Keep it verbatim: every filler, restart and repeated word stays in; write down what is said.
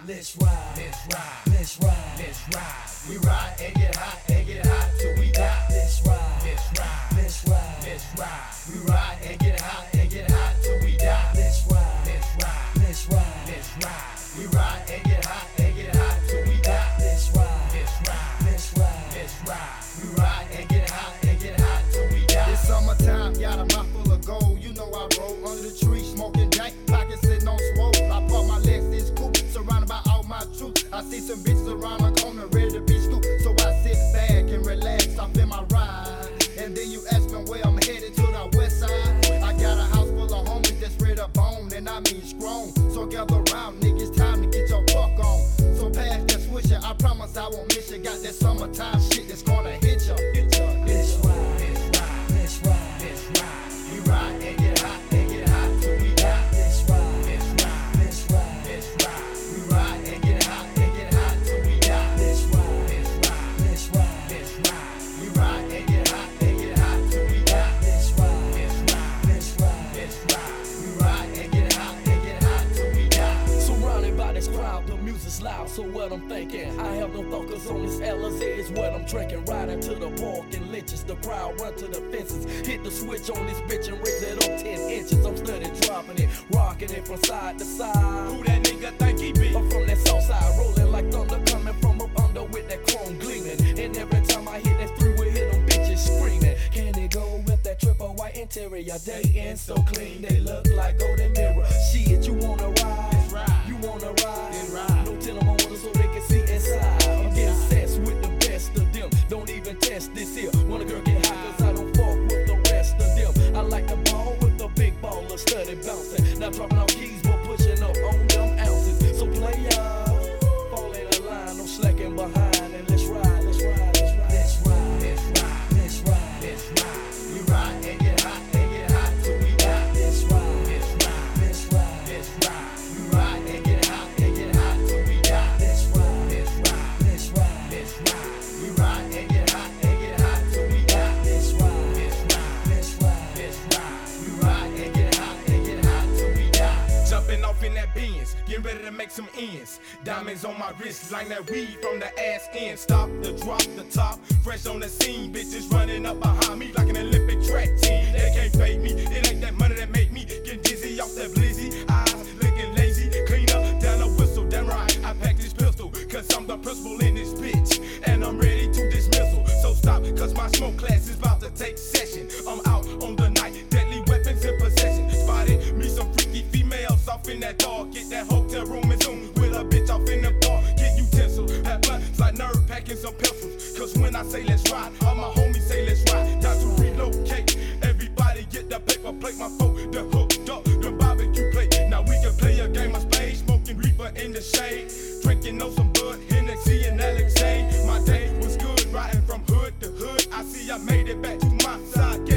let's ride, let's ride, let's ride, let's ride. We ride and get hot and get hot till we die. Let's ride, let's ride, let's ride, let's ride. We ride and get hot and get hot till we die. Let's ride, let's ride, let's ride, let's ride. We ride and get hot and get hot till we die. Let's ride, let's ride, let's ride, let's ride. We ride and get hot and get hot till we die. It's summertime, got a mouth full of gold. You know I roll under the tree, smoking dank, pocket sitting on swole. I park my Lexus coupe, surrounded by all my troops. I see some bitches around the corner ready to be scooped. So I sit back and relax, I'm in my ride. And then you ask me where I'm headed, to the west side. I got a house full of homies that's ready to bone, and I mean strong. So gather around, niggas, time to get your fuck on. So pass that swisher, I promise I won't miss you. Got that summertime shit that's gonna hit ya. Hit ya. Let's ride, let's ride, let's ride, let's ride. We ride and get hot and get hot till we die. Let's ride, let's ride, let's ride, let's ride. We ride and get hot and get hot till we die. Let's ride, let's ride, let's ride, let's ride. We ride and get hot and get hot till we die. Let's ride, let's ride, let's ride, let's ride. We ride and get hot and get hot till we die. Surrounded by this crowd, the music's loud, so what I'm thinking, I have no thought, cause on this L S A is what I'm drinking. Riding to the park and lynches, the crowd run to the fences. Hit the switch on this bitch and raise it up ten inches. I'm steady dropping it, rocking it from side to side. Who that nigga think he be? I'm from that south side, rolling like thunder, coming from up under with that chrome gleaming. And every time I hit that three, we hit them bitches screaming. Can it go with that triple white interior? They in so clean, they look like golden mirror. Shit, you wanna ride? Ride. You wanna ride? Then ride. No tell them I wanna so they can see inside. I'm getting obsessed with the best of them. Don't even test this here. When a girl get high, cause I don't fuck with the rest of them. I like the ball with the big baller, steady bouncing. Not dropping out keys, but pushing up on them ounces. So play up, fall in the line, no slacking behind. And let's ride, let's ride, let's ride. Let's ride, let's ride, let's ride, let's ride. We ride and get hot and get hot till we die. Let's ride, let's ride, let's ride, let's ride. We ride and get hot and get hot till we die. Let's ride, let's ride, let's ride, let's ride. We ride and get hot and get hot till we die. Let's ride, let's ride, let's ride, let's ride. We ride and get hot and get hot till we die. Jumping off in that Benz, getting ready to make some ends. Diamonds on my wrist, like that weed from the ass end. Stop the drop, the top, fresh on the scene. Bitches running up behind me like an Olympic track team. They can't fake me, it ain't that money that make me get dizzy off that blizzy. Eyes looking lazy, clean up, down a whistle, damn right. I pack this pistol, cause I'm the principal in this bitch. And I'm ready to dismissal. So stop, cause my smoke class is about to take session. I'm out on the night, deadly weapons in possession. Spotted me some freaky females off in that dog. Get that hotel room and zoom with a bitch off in the bar. Get utensils, have blunts like nerve packing some pencils. Cause when I say let's ride, all my homies say let's ride. Time to relocate, everybody get the paper plate. My phone, the hooked up, the barbecue plate. Now we can play a game of spades, smoking reefer in the shade. Drinking on some Bud, Hennessy and Alex. My day was good, riding from hood to hood. I see I made it back to my side.